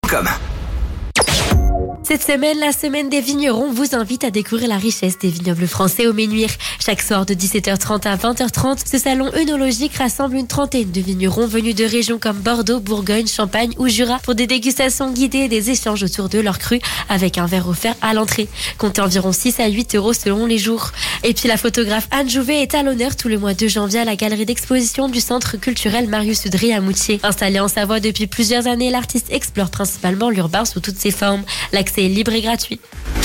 Comme. Cette semaine, la semaine des vignerons vous invite à découvrir la richesse des vignobles français au Ménuire. Chaque soir de 17h30 à 20h30, ce salon œnologique rassemble une trentaine de vignerons venus de régions comme Bordeaux, Bourgogne, Champagne ou Jura pour des dégustations guidées et des échanges autour de leurs crus avec un verre offert à l'entrée. Comptez environ 6 à 8 euros selon les jours. Et puis la photographe Anne Jouvet est à l'honneur tout le mois de janvier à la galerie d'exposition du centre culturel Marius Udry à Moutier. Installée en Savoie depuis plusieurs années, l'artiste explore principalement l'urbain sous toutes ses formes. L'accès est libre et gratuit.